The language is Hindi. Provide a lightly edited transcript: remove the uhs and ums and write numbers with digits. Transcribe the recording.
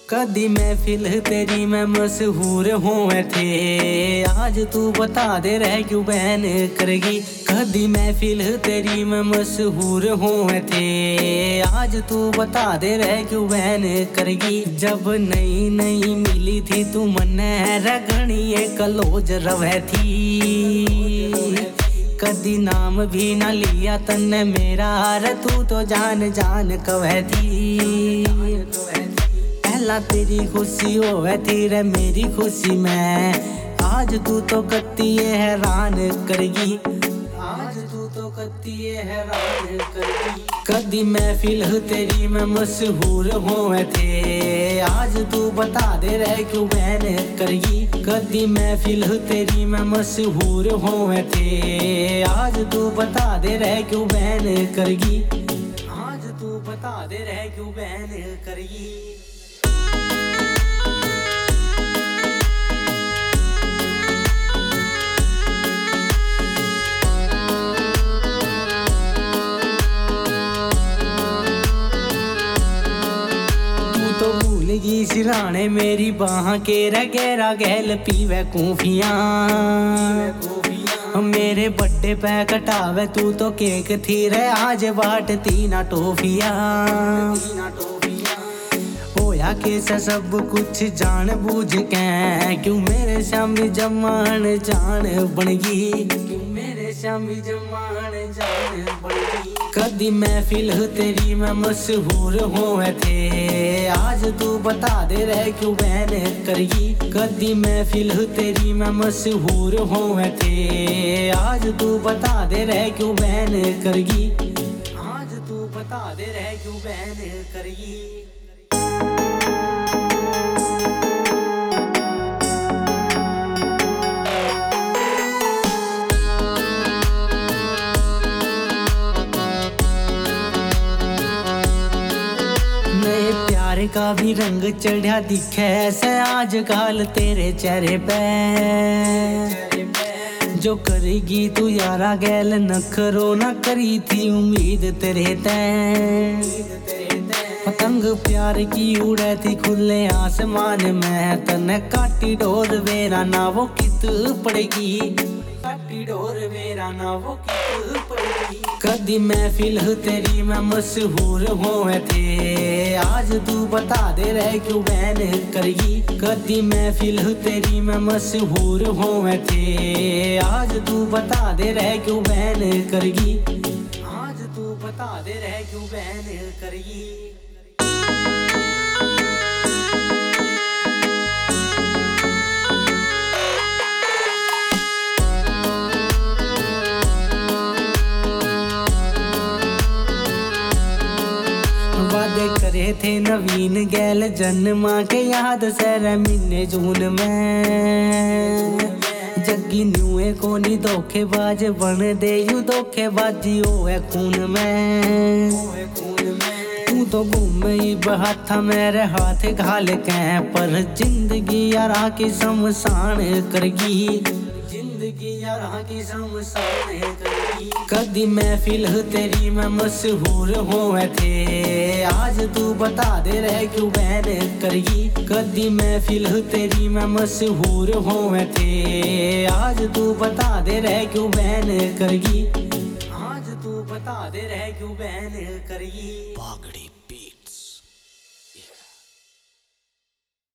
कदी महफिल तेरी मैं मशहूर हुए थे, आज तू बता दे रह क्यों बहन करेगी। कदी महफिल तेरी मैं मशहूर हुए थे, आज तू बता दे रह क्यों बहन करेगी। जब नई नई मिली थी तू मन्ने रगणिए कलोज रवे थी, कदी नाम भी ना लिया तन्ने मेरा रे तू तो जान जान कवे थी। पहला तेरी खुशी होवे थी रे मेरी खुशी में, आज तू तो कत्ती हैरान करेगी। आज तू तो कत्ती हैरान करेगी। कदी महफिल तेरी मैं मशहूर हुए थे, आज तू बता दे रह क्यों बहन करेगी। कदी महफिल तेरी मैं मशहूर हुए थे, आज तू बता दे रह क्यों बहन करेगी। आज तू बता दे रह क्यों बहन करेगी। तो भूलगी सिराने मेरी बाह के रगेरा गैल पीवे कूफियां, मेरे बड्डे पे कटावे तू तो केक थी रे आज बांटती ना टोफियां। होया कैसा सब कुछ जान बूझ के, क्यों मेरे शामी जमान जान बनगी, क्यों मेरे शामी जमान जान बनगी। कदी महफिल तेरी मैं मशहूर हुए थे, आज तू बता दे रह क्यों बहन करेगी। कदी महफिल तेरी मैं मशहूर हुए थे, आज तू बता दे रह क्यों बहन करेगी। आज तू बता दे रह क्यों बहन करेगी। प्यार का भी रंग चढ़ा दिखे ऐसे आजकल तेरे चेहरे पे, जो करेगी तू यारा गैल नखरो ना करी थी उम्मीद तेरे तैं। पतंग प्यार की उड़े थी खुले आसमान में, तने काटी डोर वेरा ना वो कित पड़ेगी, काटी डोर वेरा ना वो कित पड़ेगी। कदी महफिल तेरी मैं मशहूर हुए थे, आज तू बता दे रह क्यों बहन करेगी। कदी महफिल तेरी मैं मशहूर हुए थे, आज तू बता दे रह क्यों बहन करेगी। आज तू बता दे रह क्यों बहन करेगी। वादे करे थे नवीन गैल जन्मा के याद सर महीने जून में, जग्गी न्यूए को नी धोखेबाज बन दे यू धोखेबाजी होए खून में। तू तो घूमे बहाथा मेरे हाथ घाल के, पर जिंदगी यारा की शमशान करेगी, जिंदगी यारा की शमशान करेगी। कदी महफिल तेरी मैं मशहूर हुए थे, आज तू बता दे रह क्यों बहन करेगी। कदी महफिल तेरी मैं मशहूर हुए थे, आज तू बता दे रह क्यों बहन करेगी। आज तू बता दे रह क्यों बहन करेगी। बागड़ी पीक।